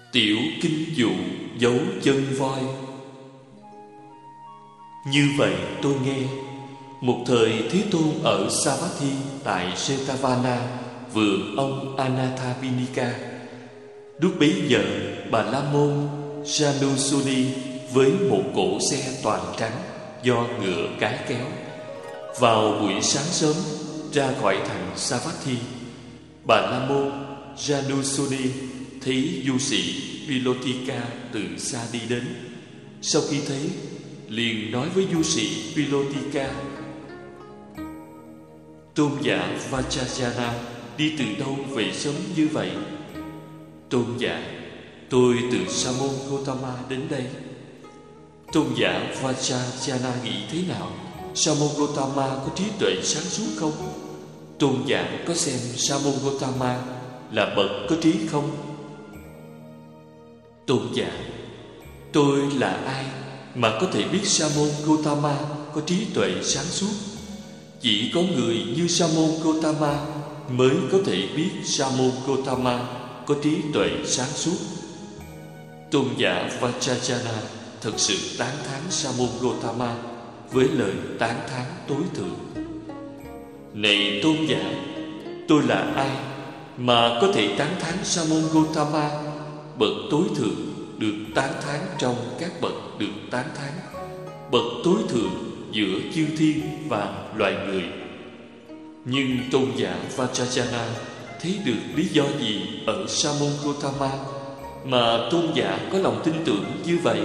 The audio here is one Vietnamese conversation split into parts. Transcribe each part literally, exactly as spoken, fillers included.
Tiểu kinh dụ dấu chân voi. Như vậy tôi nghe, một thời Thế Tôn ở Savatthi tại Jetavana, vườn ông Anathavinika. Lúc bấy giờ, Bà La Môn Janusuni với một cỗ xe toàn trắng do ngựa cái kéo, vào buổi sáng sớm ra khỏi thành Savatthi. Bà La Môn Janusuni thấy du sĩ Vilotika từ xa đi đến. Sau khi thấy, liền nói với du sĩ Vilotika: tôn giả Vajrayana đi từ đâu về sớm như vậy? Tôn giả: tôi từ Sa môn Gotama đến đây. Tôn giả Vajrayana nghĩ thế nào? Sa môn Gotama có trí tuệ sáng suốt không? Tôn giả có xem Sa môn Gotama là bậc có trí không? Tôn giả: tôi là ai mà có thể biết Sa môn Gotama có trí tuệ sáng suốt? Chỉ có người như Sa môn Gotama mới có thể biết Sa môn Gotama có trí tuệ sáng suốt. Tôn giả Vajrayana thật sự tán thán Sa môn Gotama với lời tán thán tối thượng. Này tôn giả, tôi là ai mà có thể tán thán Sa môn Gotama, bậc tối thượng được tán thán trong các bậc được tán thán, bậc tối thượng giữa chư thiên và loài người? Nhưng tôn giả Vajrayana thấy được lý do gì ở Sa môn Gotama mà tôn giả có lòng tin tưởng như vậy?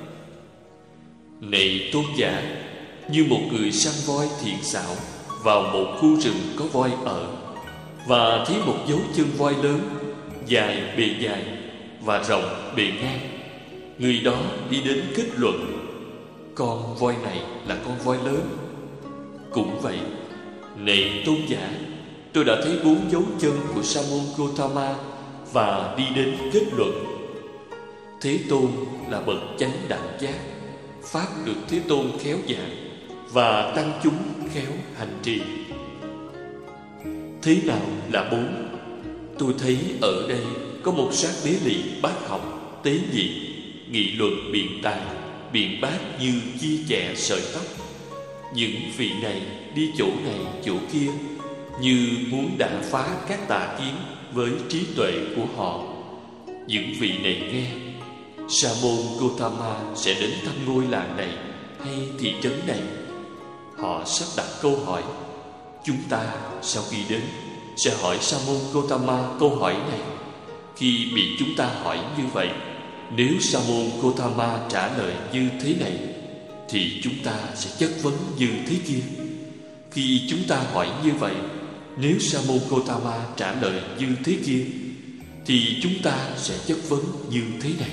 Này tôn giả, như một người săn voi thiện xảo vào một khu rừng có voi ở, và thấy một dấu chân voi lớn, dài bề dài và rộng bề ngang, người đó đi đến kết luận: con voi này là con voi lớn. Cũng vậy, này tôn giả, tôi đã thấy bốn dấu chân của Sa môn Gotama và đi đến kết luận: Thế Tôn là bậc chánh đẳng giác, pháp được Thế Tôn khéo giảng và tăng chúng khéo hành trì. Thế nào là bốn? Tôi thấy ở đây có một sát đế lị bát học, tế nhị, nghị luận biện tài, biện bát như chia chẻ sợi tóc. Những vị này đi chỗ này chỗ kia, như muốn đả phá các tà kiến với trí tuệ của họ. Những vị này nghe, Sa môn Gotama sẽ đến thăm ngôi làng này hay thị trấn này. Họ sắp đặt câu hỏi. Chúng ta sau khi đến sẽ hỏi Sa môn Gotama câu hỏi này. Khi bị chúng ta hỏi như vậy, nếu Sa môn Gotama trả lời như thế này, thì chúng ta sẽ chất vấn như thế kia. Khi chúng ta hỏi như vậy, nếu Sa môn Gotama trả lời như thế kia, thì chúng ta sẽ chất vấn như thế này.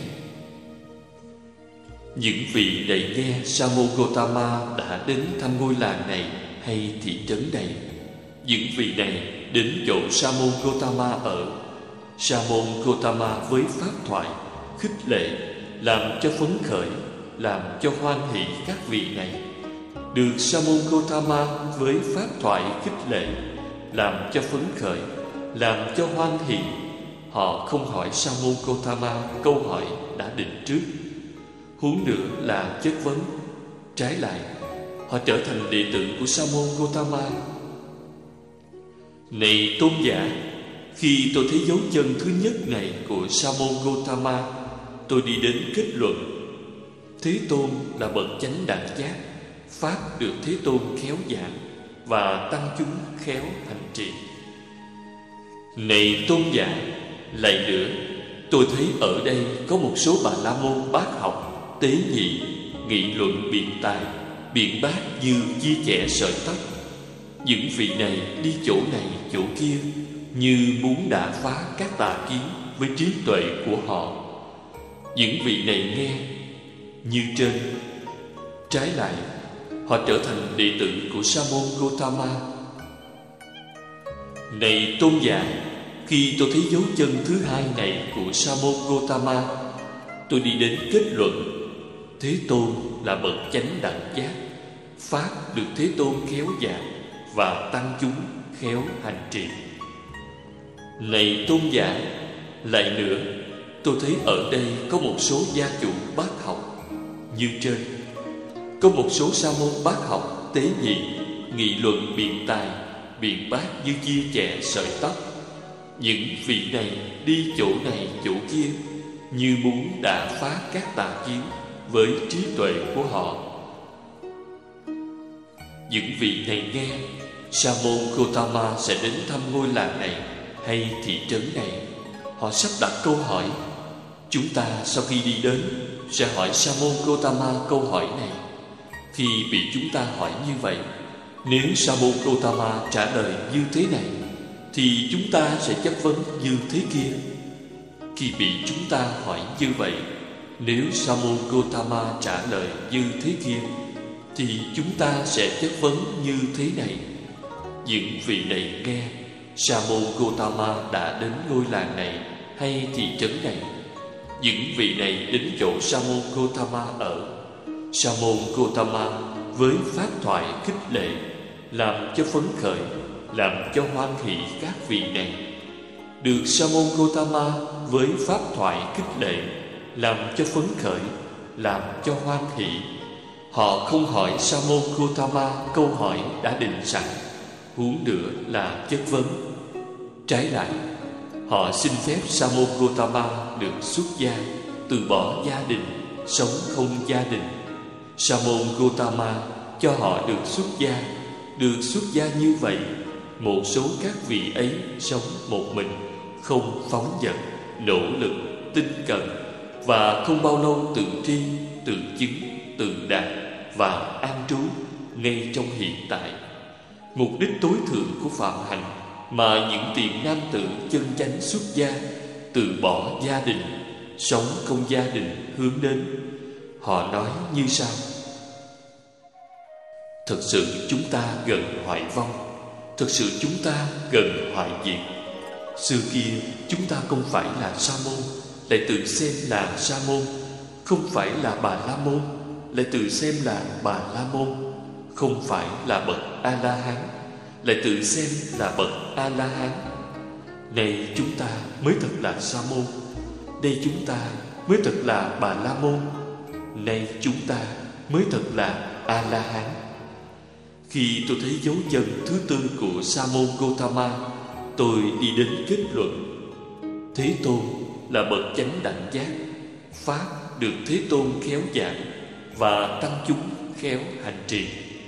Những vị này nghe Sa môn Gotama đã đến thăm ngôi làng này hay thị trấn này. Những vị này đến chỗ Sa môn Gotama ở. Sa môn Gotama với pháp thoại, khích lệ, làm cho phấn khởi, làm cho hoan hỷ các vị này. Được Sa môn Gotama với pháp thoại khích lệ, làm cho phấn khởi, làm cho hoan hỷ, họ không hỏi Sa môn Gotama câu hỏi đã định trước, huống nữa là chất vấn. Trái lại, họ trở thành đệ tử của Sa môn Gotama. Này tôn giả, khi tôi thấy dấu chân thứ nhất này của Sa môn Gotama, tôi đi đến kết luận: Thế Tôn là bậc chánh đẳng giác, pháp được Thế Tôn khéo giảng và tăng chúng khéo hành trì. Này tôn giả, lại nữa, tôi thấy ở đây có một số bà la môn bát học, tế nhị, nghị luận biện tài, biện bát như chia chẻ sợi tóc. Những vị này đi chỗ này chỗ kia, như muốn đả phá các tà kiến với trí tuệ của họ. Những vị này nghe như trên. Trái lại, họ trở thành đệ tử của Sa môn Gotama. Này tôn giả, khi tôi thấy dấu chân thứ hai này của Sa môn Gotama, tôi đi đến kết luận: Thế Tôn là bậc chánh đẳng giác, pháp được Thế Tôn khéo giảng và tăng chúng khéo hành trì. Này tôn giả, lại nữa, tôi thấy ở đây có một số gia chủ bác học như trên. Có một số sa môn bác học tế nhị, nghị luận biện tài, biện bác như chia chẻ sợi tóc. Những vị này đi chỗ này chỗ kia, như muốn đả phá các tà kiến với trí tuệ của họ. Những vị này nghe sa môn Gotama sẽ đến thăm ngôi làng này hay thị trấn này, họ sắp đặt câu hỏi. Chúng ta sau khi đi đến sẽ hỏi sa môn Gotama câu hỏi này. Khi bị chúng ta hỏi như vậy, nếu sa môn Gotama trả lời như thế này, thì chúng ta sẽ chất vấn như thế kia. Khi bị chúng ta hỏi như vậy, nếu sa môn Gotama trả lời như thế kia, thì chúng ta sẽ chất vấn như thế này. Những vị này nghe sa môn Gotama đã đến ngôi làng này hay thị trấn này. Những vị này đến chỗ sa môn Gotama ở. Sa môn Gotama với pháp thoại khích lệ, làm cho phấn khởi, làm cho hoan hỷ các vị này. Được sa môn Gotama với pháp thoại khích lệ, làm cho phấn khởi, làm cho hoan hỷ. Họ không hỏi sa môn Gotama câu hỏi đã định sẵn, huống nữa là chất vấn. Trái lại, họ xin phép sa môn Gotama được xuất gia, từ bỏ gia đình, sống không gia đình. Sa môn Gotama cho họ được xuất gia. Được xuất gia như vậy, một số các vị ấy sống một mình, không phóng dật, nỗ lực, tinh cần, và không bao lâu tự tri, tự chứng, tự đạt và an trú ngay trong hiện tại. Mục đích tối thượng của phạm hạnh mà những tiền nam tử chân chánh xuất gia, từ bỏ gia đình, sống không gia đình hướng đến. Họ nói như sau: thật sự chúng ta gần hoại vong, thật sự chúng ta gần hoại diệt. Xưa kia chúng ta không phải là sa môn, lại tự xem là sa môn; không phải là bà la môn, lại tự xem là bà la môn; không phải là bậc a la hán, lại tự xem là bậc a la hán. Này chúng ta mới thật là sa môn, đây chúng ta mới thật là bà la môn, nay chúng ta mới thật là a la hán. Khi tôi thấy dấu chân thứ tư của sa môn Gotama, tôi đi đến kết luận: Thế Tôn là bậc chánh đẳng giác, pháp được Thế Tôn khéo giảng và tăng chúng khéo hành trì.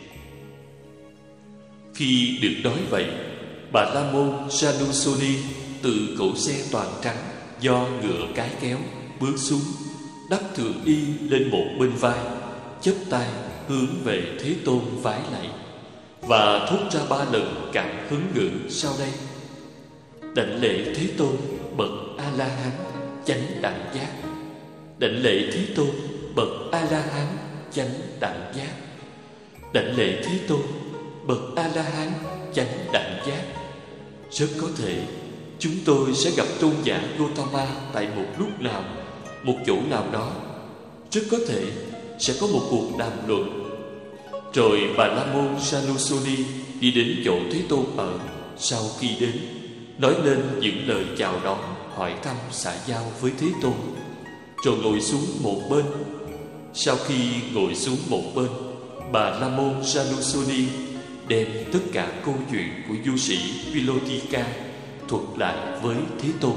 Khi được nói vậy, Bà la môn Janusoni từ cỗ xe toàn trắng do ngựa cái kéo bước xuống, đắp thượng y lên một bên vai, chắp tay hướng về Thế Tôn vái lạy và thốt ra ba lần cảm hứng ngữ sau đây: đảnh lễ Thế Tôn bậc A La Hán chánh đẳng giác, đảnh lễ Thế Tôn bậc A La Hán chánh đẳng giác, đảnh lễ Thế Tôn bậc A La Hán chánh đẳng giác. Rất có thể chúng tôi sẽ gặp tôn giả Gotama tại một lúc nào, một chỗ nào đó. Rất có thể sẽ có một cuộc đàm luận. Rồi Bà la môn Janusoni đi đến chỗ Thế Tôn ở. Sau khi đến, nói lên những lời chào đón, hỏi thăm xã giao với Thế Tôn, rồi ngồi xuống một bên. Sau khi ngồi xuống một bên, Bà la môn Janusoni đem tất cả câu chuyện của du sĩ Vilotika thuật lại với Thế Tôn.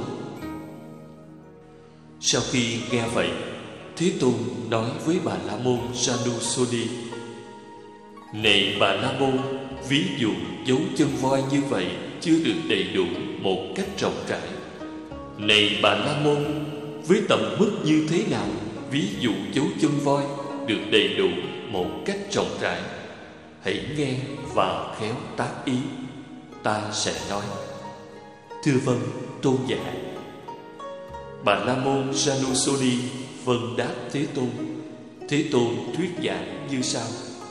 Sau khi nghe vậy, Thế Tôn nói với Bà la môn Janusoni: này Bà la môn, ví dụ dấu chân voi như vậy chưa được đầy đủ một cách rộng rãi. Này Bà la môn, với tầm mức như thế nào ví dụ dấu chân voi được đầy đủ một cách rộng rãi? Hãy nghe và khéo tác ý. Ta sẽ nói. Thưa vâng, tôn giả. Bà la môn Janusoni vâng đáp Thế Tôn. Thế Tôn thuyết giảng như sau: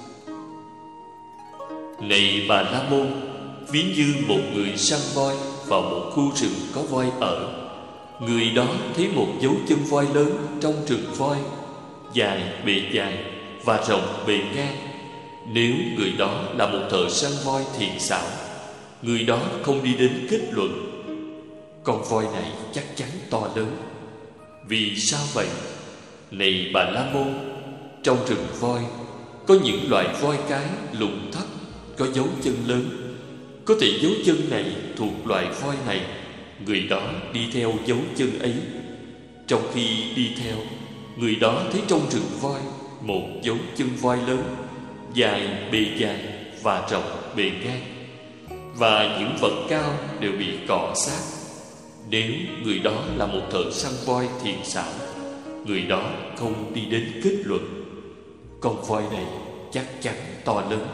này Bà la môn, ví như một người săn voi vào một khu rừng có voi ở. Người đó thấy một dấu chân voi lớn trong rừng voi, dài bề dài và rộng bề ngang. Nếu người đó là một thợ săn voi thiện xảo, người đó không đi đến kết luận: con voi này chắc chắn to lớn. Vì sao vậy? Này Bà La Môn, trong rừng voi có những loại voi cái lùn thấp, có dấu chân lớn. Có thể dấu chân này thuộc loại voi này, người đó đi theo dấu chân ấy. Trong khi đi theo, người đó thấy trong rừng voi một dấu chân voi lớn, dài bề dài và rộng bề ngang, và những vật cao đều bị cọ sát. Nếu người đó là một thợ săn voi thiện xảo, người đó không đi đến kết luận con voi này chắc chắn to lớn.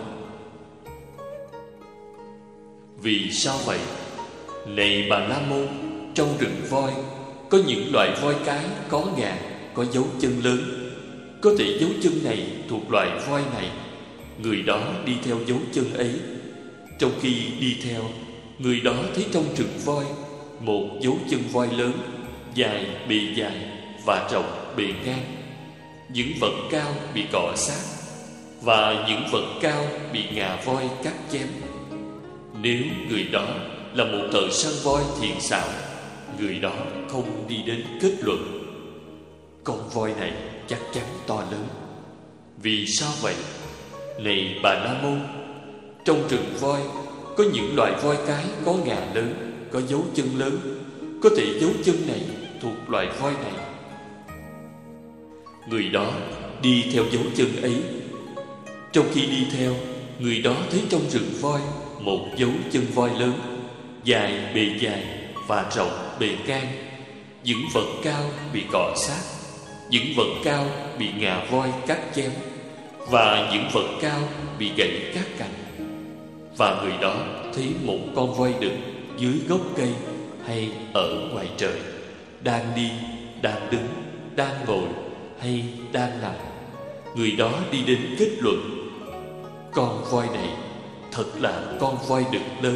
Vì sao vậy? Này Bà La Môn, trong rừng voi có những loại voi cái có ngà, có dấu chân lớn. Có thể dấu chân này thuộc loại voi này, người đó đi theo dấu chân ấy. Trong khi đi theo, người đó thấy trong rừng voi một dấu chân voi lớn, dài bề dài và rộng bề ngang. Những vật cao bị cọ sát, và những vật cao bị ngà voi cắt chém. Nếu người đó là một thợ săn voi thiện xảo, người đó không đi đến kết luận con voi này chắc chắn to lớn. Vì sao vậy? Này Bà La Môn, trong rừng voi có những loại voi cái có ngà lớn, có dấu chân lớn. Có thể dấu chân này thuộc loại voi này, người đó đi theo dấu chân ấy. Trong khi đi theo, người đó thấy trong rừng voi một dấu chân voi lớn, dài bề dài và rộng bề ngang. Những vật cao bị cọ sát, những vật cao bị ngà voi cắt chém, và những vật cao bị gãy các cành. Và người đó thấy một con voi đực dưới gốc cây hay ở ngoài trời, đang đi, đang đứng, đang ngồi hay đang nằm. Người đó đi đến kết luận con voi này thật là con voi đực lớn.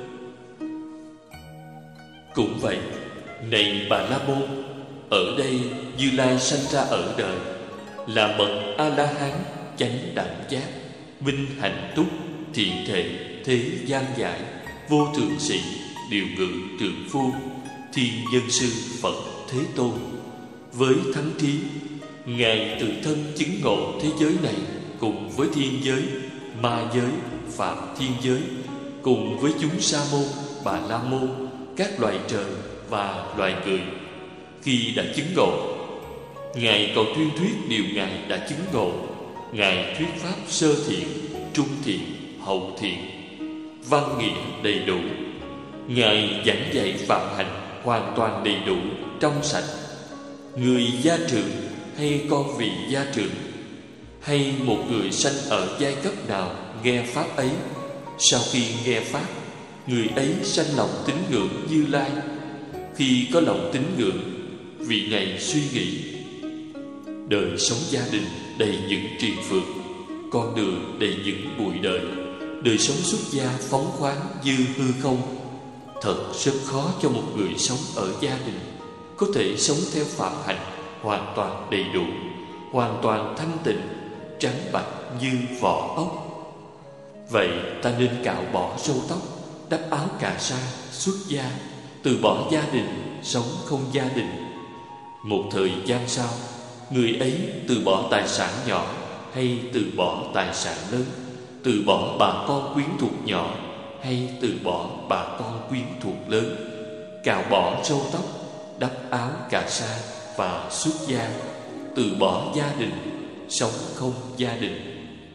Cũng vậy, này Bà La Môn, ở đây Như Lai sanh ra ở đời, là bậc A-la-hán chánh đẳng giác, minh hạnh túc, thiện thệ, thế gian giải, vô thượng sĩ, điều ngự trượng phu, thiên nhân sư Phật Thế Tôn. Với thắng thí, Ngài tự thân chứng ngộ thế giới này cùng với thiên giới, ma giới, phạm thiên giới, cùng với chúng sa môn, Bà La Môn, các loài trời và loài người. Khi đã chứng ngộ, Ngài còn tuyên thuyết điều Ngài đã chứng ngộ. Ngài thuyết pháp sơ thiện, trung thiện, hậu thiện, văn nghĩa đầy đủ. Ngài giảng dạy phạm hạnh hoàn toàn đầy đủ, trong sạch. Người gia trưởng hay con vị gia trưởng, hay một người sanh ở giai cấp nào nghe pháp ấy, sau khi nghe pháp, người ấy sanh lòng tín ngưỡng Như Lai. Khi có lòng tín ngưỡng, vị này suy nghĩ: đời sống gia đình đầy những triền phược, con đường đầy những bụi đời, đời sống xuất gia phóng khoáng như hư không. Thật rất khó cho một người sống ở gia đình có thể sống theo phạm hạnh hoàn toàn đầy đủ, hoàn toàn thanh tịnh, trắng bạch như vỏ ốc. Vậy ta nên cạo bỏ râu tóc, đắp áo cà sa, xuất gia, từ bỏ gia đình, sống không gia đình. Một thời gian sau, người ấy từ bỏ tài sản nhỏ hay từ bỏ tài sản lớn, từ bỏ bà con quyến thuộc nhỏ hay từ bỏ bà con quyến thuộc lớn, cạo bỏ râu tóc, đắp áo cà sa và xuất gia, từ bỏ gia đình, sống không gia đình.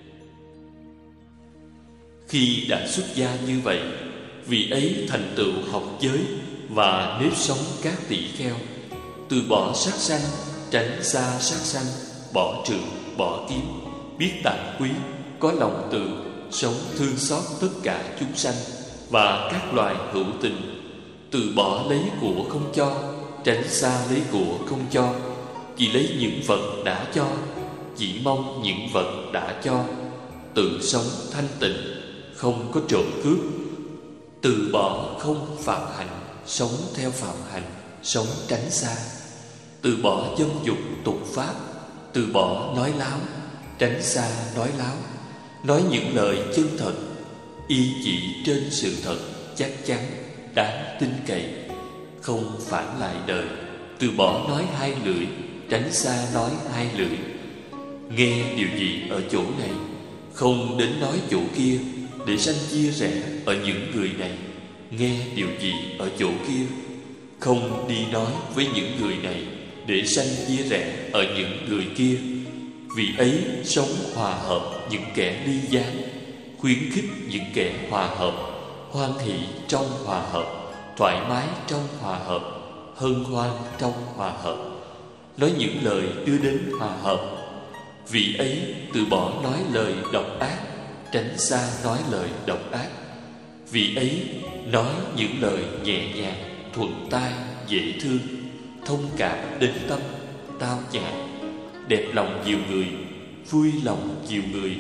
Khi đã xuất gia như vậy, vị ấy thành tựu học giới và nếp sống các tỷ kheo, từ bỏ sát sanh, tránh xa sát sanh, bỏ trượng, bỏ kiếm, biết tạng quý, có lòng từ, sống thương xót tất cả chúng sanh và các loài hữu tình, từ bỏ lấy của không cho, tránh xa lấy của không cho, chỉ lấy những vật đã cho, chỉ mong những vật đã cho, tự sống thanh tịnh, không có trộm cướp, từ bỏ không phạm hạnh, sống theo phạm hạnh, sống tránh xa, từ bỏ dâm dục tục pháp, từ bỏ nói láo, tránh xa nói láo, nói những lời chân thật, y chỉ trên sự thật chắc chắn, đáng tin cậy, không phản lại đời, từ bỏ nói hai lưỡi, tránh xa nói hai lưỡi. Nghe điều gì ở chỗ này, không đến nói chỗ kia, để sanh chia rẽ ở những người này. Nghe điều gì ở chỗ kia, không đi nói với những người này, để sanh chia rẽ ở những người kia. Vì ấy sống hòa hợp những kẻ ly gián, khuyến khích những kẻ hòa hợp, hoan hỷ trong hòa hợp, thoải mái trong hòa hợp, hân hoan trong hòa hợp, nói những lời đưa đến hòa hợp. Vì ấy từ bỏ nói lời độc ác, tránh xa nói lời độc ác. Vì ấy nói những lời nhẹ nhàng, thuận tai, dễ thương, thông cảm đến tâm, tao nhã, đẹp lòng nhiều người, vui lòng nhiều người.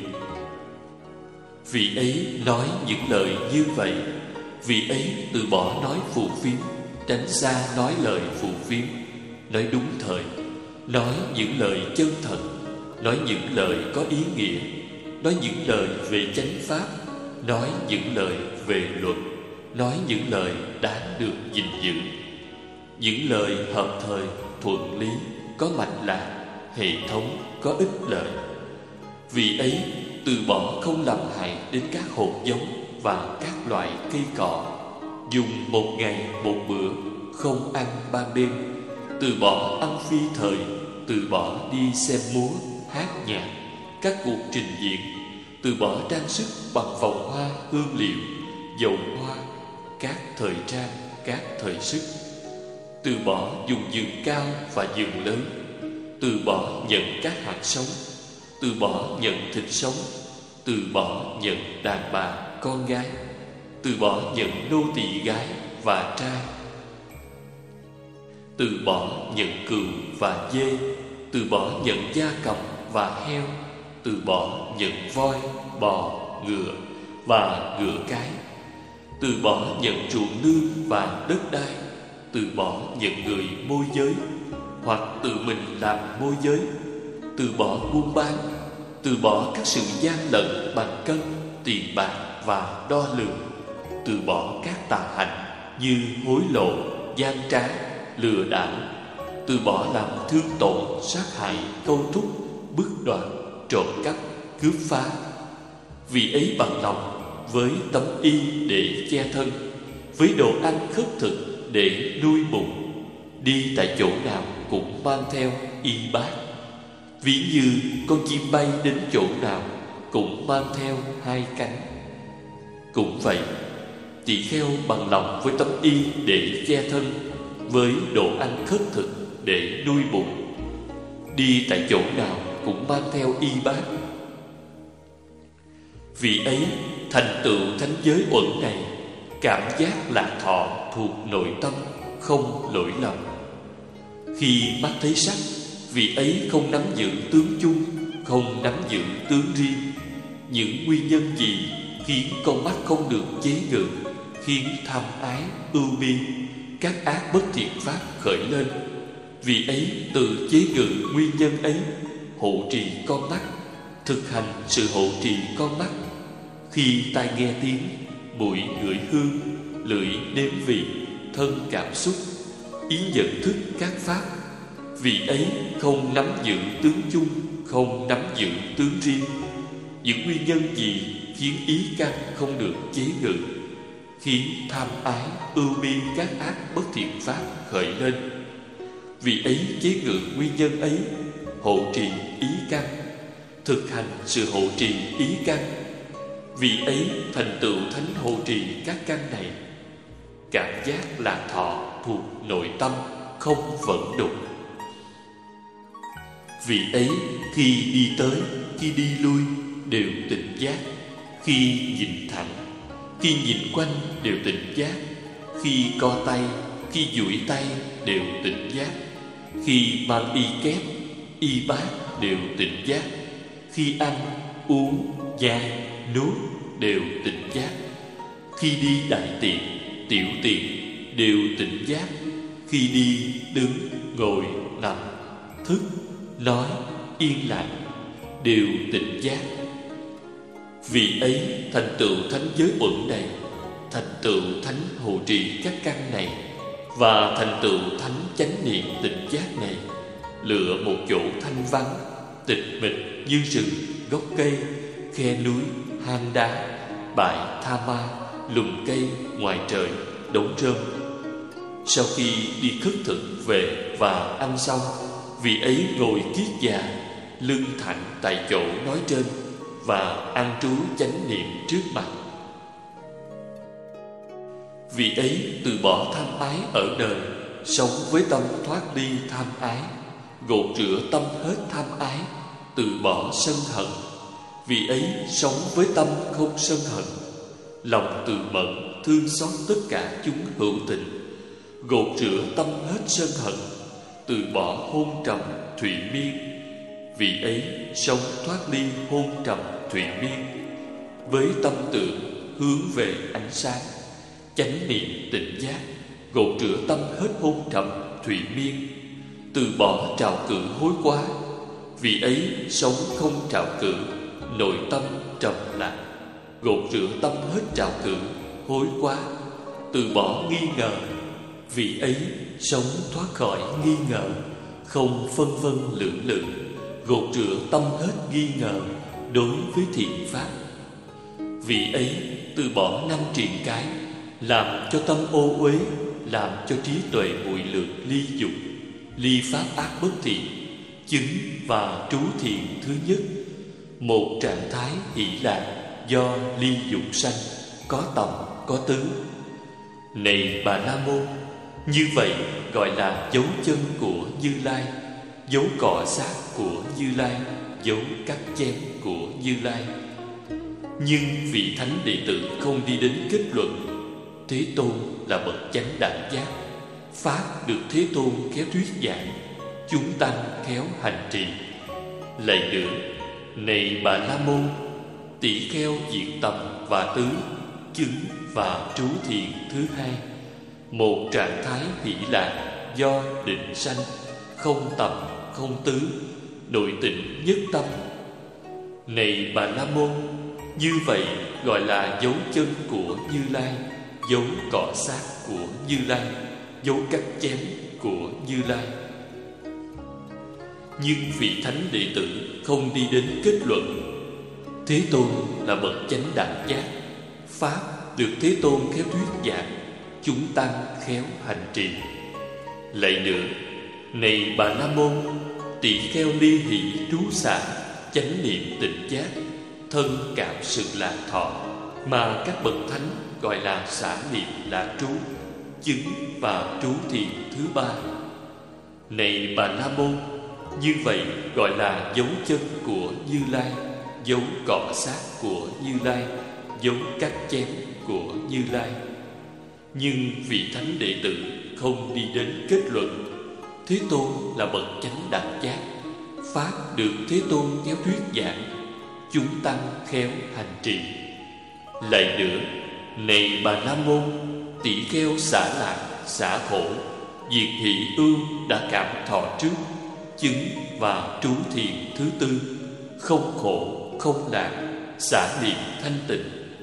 Vì ấy nói những lời như vậy. Vì ấy từ bỏ nói phù phiếm, tránh xa nói lời phù phiếm, nói đúng thời, nói những lời chân thật, nói những lời có ý nghĩa, nói những lời về chánh pháp, nói những lời về luật, nói những lời đáng được gìn giữ, những lời hợp thời, thuận lý, có mạch lạc, hệ thống, có ích lợi. Vì ấy từ bỏ không làm hại đến các hột giống và các loại cây cỏ, dùng một ngày một bữa, không ăn ban đêm, từ bỏ ăn phi thời, từ bỏ đi xem múa, hát nhạc, các cuộc trình diễn, từ bỏ trang sức bằng vòng hoa, hương liệu, dầu hoa, các thời trang, các thời sức, từ bỏ dùng giường cao và giường lớn, từ bỏ nhận các hạt sống, từ bỏ nhận thịt sống, từ bỏ nhận đàn bà con gái, từ bỏ nhận nô tỳ gái và trai, từ bỏ nhận cừu và dê, từ bỏ nhận gia cầm và heo, từ bỏ nhận voi, bò, ngựa và ngựa cái, từ bỏ nhận ruộng nương và đất đai, từ bỏ nhận người môi giới hoặc tự mình làm môi giới, từ bỏ buôn bán, từ bỏ các sự gian lận bằng cân, tiền bạc và đo lường, từ bỏ các tà hạnh như hối lộ, gian trá, lừa đảo, từ bỏ làm thương tổn, sát hại, câu thúc, bức đoạt, trộm cắp, cướp phá. Vì ấy bằng lòng với tấm y để che thân, với đồ ăn khất thực để nuôi bụng, đi tại chỗ nào cũng mang theo y bát. Ví như con chim bay đến chỗ nào cũng mang theo hai cánh. Cũng vậy, tỳ kheo bằng lòng với tấm y để che thân, với đồ ăn khất thực để nuôi bụng, đi tại chỗ nào cũng mang theo y bát. Vì ấy thành tựu thánh giới uẩn này, cảm giác lạc thọ thuộc nội tâm, không lỗi lầm. Khi mắt thấy sắc, vì ấy không nắm giữ tướng chung, không nắm giữ tướng riêng. Những nguyên nhân gì khiến con mắt không được chế ngự, khiến tham ái, ưu bi, các ác bất thiện pháp khởi lên? Vì ấy từ chế ngự nguyên nhân ấy, hộ trì con mắt, thực hành sự hộ trì con mắt. Khi tai nghe tiếng, mũi ngửi hương, lưỡi nếm vị, thân cảm xúc, ý nhận thức các pháp, vì ấy không nắm giữ tướng chung, không nắm giữ tướng riêng. Những nguyên nhân gì khiến ý căn không được chế ngự, khiến tham ái, ưu bi, các ác bất thiện pháp khởi lên? Vì ấy chế ngự nguyên nhân ấy, hộ trì ý căn, thực hành sự hộ trì ý căn. Vì ấy thành tựu thánh hộ trì các căn này, cảm giác lạc thọ thuộc nội tâm, không vận đục. Vì ấy khi đi tới, khi đi lui đều tỉnh giác, khi nhìn thẳng, khi nhìn quanh đều tỉnh giác, khi co tay, khi duỗi tay đều tỉnh giác, khi mang y kép, y bát đều tỉnh giác, khi ăn, uống, nhai, nuốt đều tỉnh giác, khi đi đại tiện, tiểu tiện đều tỉnh giác, khi đi, đứng, ngồi, nằm, thức, nói, yên lặng đều tỉnh giác. Vì ấy thành tựu thánh giới uẩn này, thành tựu thánh hộ trì các căn này, và thành tựu thánh chánh niệm tỉnh giác này, lựa một chỗ thanh vắng, tịch mịch như rừng, gốc cây, khe núi, hang đá, bãi tha ma, lùm cây ngoài trời, đống rơm. Sau khi đi khất thực về và ăn xong, vị ấy ngồi kiết già, lưng thẳng tại chỗ nói trên và an trú chánh niệm trước mặt. Vị ấy từ bỏ tham ái ở đời, sống với tâm thoát ly tham ái, gột rửa tâm hết tham ái, từ bỏ sân hận. Vị ấy sống với tâm không sân hận, lòng từ mẫn thương xót tất cả chúng hữu tình, gột rửa tâm hết sân hận, từ bỏ hôn trầm thụy miên. Vị ấy sống thoát ly hôn trầm thụy miên, với tâm tưởng hướng về ánh sáng, chánh niệm tỉnh giác, gột rửa tâm hết hôn trầm thụy miên, từ bỏ trào cử hối quá. Vị ấy sống không trào cử, nội tâm trầm lặng, gột rửa tâm hết trào cử hối quá, từ bỏ nghi ngờ. Vị ấy sống thoát khỏi nghi ngờ, không phân vân lưỡng lự, gột rửa tâm hết nghi ngờ đối với thiện pháp. Vị ấy từ bỏ năm triền cái, làm cho tâm ô uế, làm cho trí tuệ muội lược ly dục, ly pháp ác bất thiện, chứng và trú thiện thứ nhất, một trạng thái hỷ lạc do ly dục sanh, có tầm có tứ. Này Bà La Môn, như vậy gọi là dấu chân của Như Lai, dấu cọ sát của Như Lai, dấu cắt chém của Như Lai. Nhưng vị thánh đệ tử không đi đến kết luận Thế Tôn là bậc chánh đẳng giác, pháp được Thế Tôn khéo thuyết giảng, chúng tăng khéo hành trì. Lạy nữa, này Bà La Môn, tỷ kheo diệt tầm và tứ, chứng và trú thiện thứ hai, một trạng thái hỷ lạc do định sanh, không tầm không tứ, nội tịnh nhất tâm. Này Bà La Môn, như vậy gọi là dấu chân của Như Lai, dấu cọ sát của Như Lai, dấu cắt chém của Như Lai. Nhưng vị thánh đệ tử không đi đến kết luận Thế Tôn là bậc chánh đẳng giác, pháp được Thế Tôn khéo thuyết giảng, chúng tăng khéo hành trì. Lạy nữa, này Bà La Môn, tỷ kheo ly hỷ trú xả, chánh niệm tịnh giác, thân cảm sự lạc thọ, mà các bậc thánh gọi là xả niệm lạc trú, chứng và trú thiện thứ ba. Này Bà La Môn, như vậy gọi là dấu chân của Như Lai, dấu cọ sát của Như Lai, dấu cắt chém của Như Lai. Nhưng vị thánh đệ tử không đi đến kết luận Thế Tôn là bậc chánh đẳng giác, pháp được Thế Tôn khéo thuyết giảng, chúng tăng khéo hành trì. Lạy nữa, này Bà La Môn, tỷ kheo xả lạc, xả khổ, diệt hỷ ưu đã cảm thọ trước, chứng và trú thiện thứ tư, không khổ, không lạc, xả niệm thanh tịnh.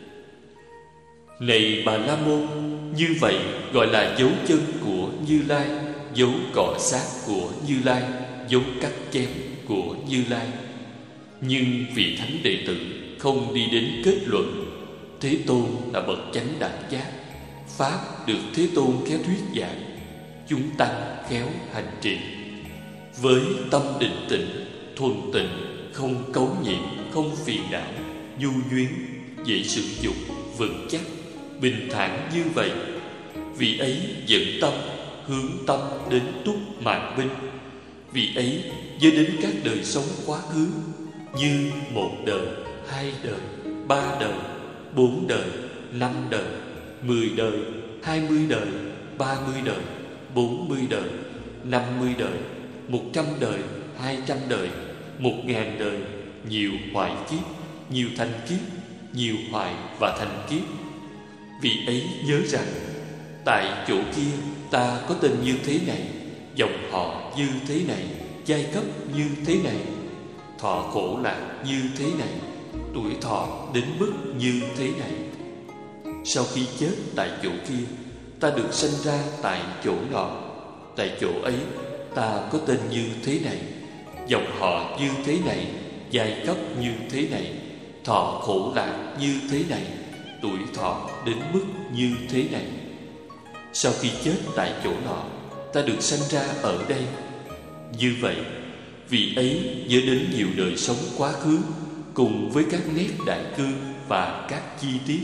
Này Bà La Môn, như vậy gọi là dấu chân của Như Lai, dấu cọ sát của Như Lai, dấu cắt chém của Như Lai. Nhưng vị thánh đệ tử không đi đến kết luận Thế Tôn là bậc chánh đẳng giác, pháp được Thế Tôn khéo thuyết giảng, chúng tăng khéo hành trì. Với tâm định tịnh, thuần tịnh, không cấu nhiễm, không phiền não, nhu nhuyến, dễ sử dụng, vững chắc, bình thản như vậy, vị ấy dẫn tâm, hướng tâm đến túc mạng binh. Vị ấy giới đến các đời sống quá khứ như một đời, hai đời, ba đời, bốn đời, năm đời, mười đời, hai mươi đời, ba mươi đời, bốn mươi đời, năm mươi đời, một trăm đời, hai trăm đời, một ngàn đời, nhiều hoại kiếp, nhiều thành kiếp, nhiều hoại và thành kiếp. Vị ấy nhớ rằng tại chỗ kia ta có tên như thế này, dòng họ như thế này, giai cấp như thế này, thọ khổ lạc như thế này, tuổi thọ đến mức như thế này. Sau khi chết tại chỗ kia, ta được sanh ra tại chỗ nọ. Tại chỗ ấy ta có tên như thế này, dòng họ như thế này, giai cấp như thế này, thọ khổ lạc như thế này, tuổi thọ đến mức như thế này. Sau khi chết tại chỗ nọ, ta được sanh ra ở đây. Như vậy, vị ấy nhớ đến nhiều đời sống quá khứ, cùng với các nét đại cương và các chi tiết.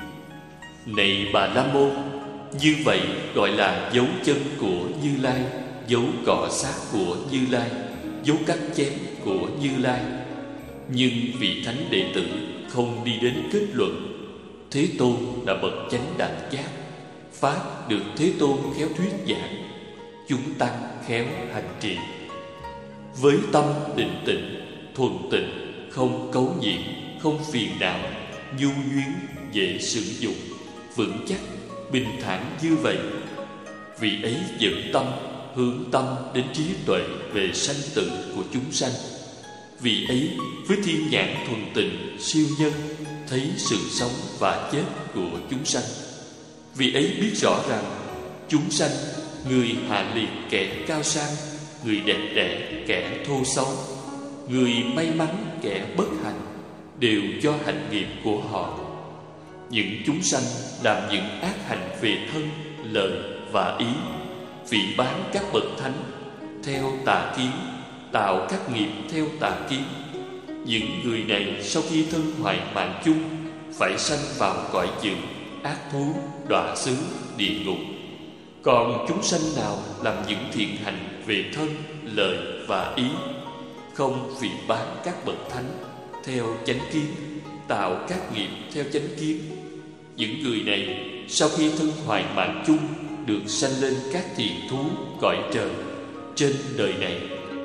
Này Bà La Môn, như vậy gọi là dấu chân của Như Lai, dấu cọ sát của Như Lai, dấu cắt chém của Như Lai. Nhưng vị thánh đệ tử không đi đến kết luận Thế Tôn là bậc chánh đẳng giác, pháp được Thế Tôn khéo thuyết giảng, chúng tăng khéo hành trì. Với tâm định tịnh, thuần tịnh, không cấu nhiễm, không phiền não, nhu nhuyến, dễ sử dụng, vững chắc, bình thản như vậy, vị ấy dẫn tâm, hướng tâm đến trí tuệ về sanh tử của chúng sanh. Vị ấy với thiên nhãn thuần tịnh siêu nhân thấy sự sống và chết của chúng sanh. Vị ấy biết rõ rằng chúng sanh, người hạ liệt kẻ cao sang, người đẹp đẽ kẻ thô xấu, người may mắn kẻ bất hạnh, đều do hành nghiệp của họ. Những chúng sanh làm những ác hành về thân, lời và ý, vị bán các bậc thánh theo tà kiến, tạo các nghiệp theo tà kiến. Những người này sau khi thân hoại mạng chung, phải sanh vào cõi dữ, ác thú, đọa xứ, địa ngục. Còn chúng sanh nào làm những thiện hành về thân, lời và ý, không vì bán các bậc thánh theo chánh kiến, tạo các nghiệp theo chánh kiến, những người này sau khi thân hoại mạng chung được sanh lên các thiện thú cõi trời trên đời này.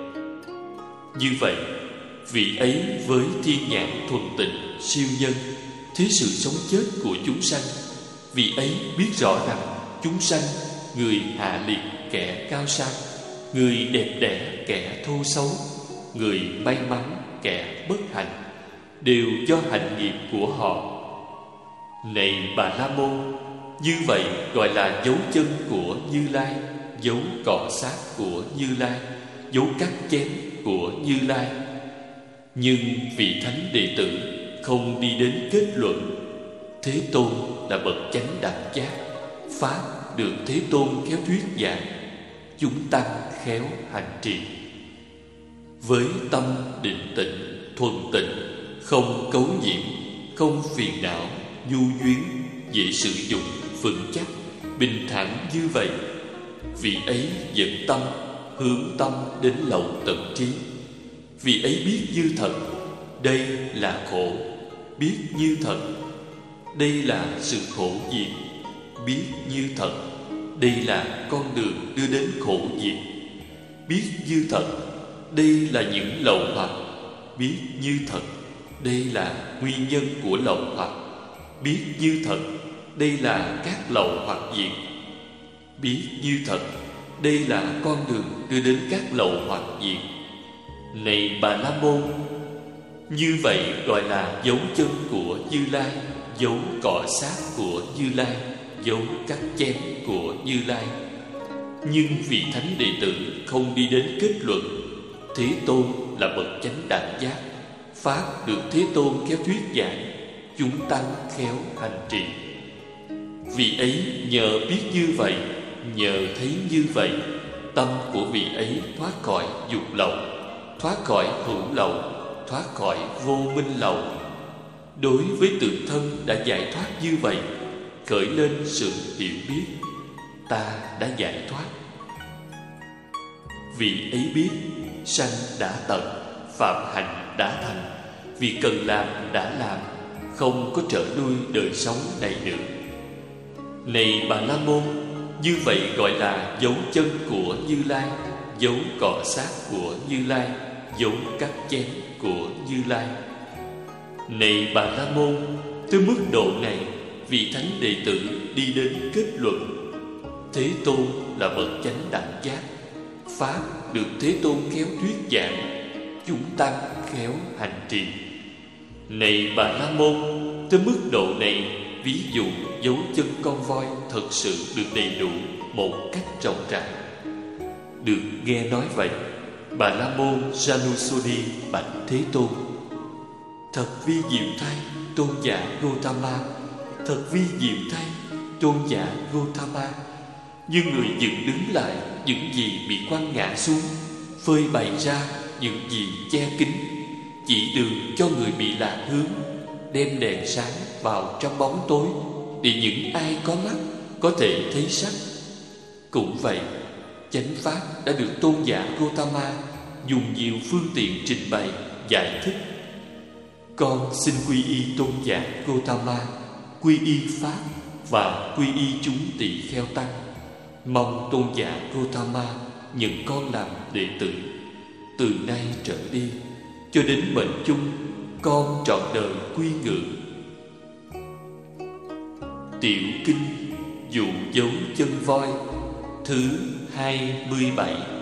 Như vậy, vị ấy với thiên nhãn thuần tịnh siêu nhân thấy sự sống chết của chúng sanh. Vị ấy biết rõ rằng chúng sanh, người hạ liệt kẻ cao sang, người đẹp đẽ kẻ thô xấu, người may mắn kẻ bất hạnh, đều do hành nghiệp của họ. Này Bà La Môn, như vậy gọi là dấu chân của Như Lai, dấu cọ sát của Như Lai, dấu cắt chém của Như Lai. Nhưng vị thánh đệ tử không đi đến kết luận Thế Tôn là bậc chánh đẳng giác, pháp được Thế Tôn khéo thuyết giảng, chúng tăng khéo hành trì. Với tâm định tịnh, thuần tịnh, không cấu nhiễm, không phiền não, nhu nhuyến, dễ sử dụng, vững chắc, bình thản như vậy, vị ấy dẫn tâm, hướng tâm đến lậu tận trí. Vị ấy biết như thật, đây là khổ, biết như thật, đây là sự khổ diệt, biết như thật, đây là con đường đưa đến khổ diệt, biết như thật, đây là những lậu hoặc, biết như thật, đây là nguyên nhân của lậu hoặc, biết như thật, đây là các lậu hoặc diệt, biết như thật, đây là con đường đưa đến các lậu hoặc diệt. Này Bà La Môn, như vậy gọi là dấu chân của Như Lai, dấu cọ sát của Như Lai, dấu cắt chém của Như Lai. Nhưng vị thánh đệ tử không đi đến kết luận Thế Tôn là bậc chánh đẳng giác, pháp được Thế Tôn khéo thuyết giảng, chúng tăng khéo hành trì. Vị ấy nhờ biết như vậy, nhờ thấy như vậy, tâm của vị ấy thoát khỏi dục lậu, thoát khỏi hữu lậu, thoát khỏi vô minh lậu. Đối với tự thân đã giải thoát như vậy, khởi lên sự hiểu biết, ta đã giải thoát. Vị ấy biết sanh đã tận, phạm hạnh đã thành, việc cần làm đã làm, không có trở lui đời sống này nữa. Này Bà La Môn, như vậy gọi là dấu chân của Như Lai, dấu cọ sát của Như Lai, dấu cắt chém của Như Lai. Này Bà La Môn, tới mức độ này, vị thánh đệ tử đi đến kết luận Thế Tôn là bậc chánh đẳng giác, pháp được Thế Tôn khéo thuyết giảng, chúng tăng khéo hành trì. Này Bà La Môn, tới mức độ này, ví dụ dấu chân con voi thật sự được đầy đủ một cách rộng rãi. Được nghe nói vậy, Bà La Môn Janusodi bạch Thế Tôn: thật vi diệu thay, tôn giả Gotama, thật vi diệu thay, tôn giả Gotama. Như người dựng đứng lại những gì bị quăng ngã xuống, phơi bày ra những gì che kín, chỉ đường cho người bị lạc hướng, đem đèn sáng vào trong bóng tối để những ai có mắt có thể thấy sắc. Cũng vậy, chánh pháp đã được tôn giả Gotama dùng nhiều phương tiện trình bày, giải thích. Con xin quy y tôn giả Gotama, quy y pháp và quy y chúng tỳ kheo tăng. Mong tôn giả Gotama nhận con làm đệ tử. Từ nay trở đi, cho đến mệnh chung, con trọn đời quy ngưỡng. Tiểu kinh dụ dấu chân voi thứ hai mươi bảy.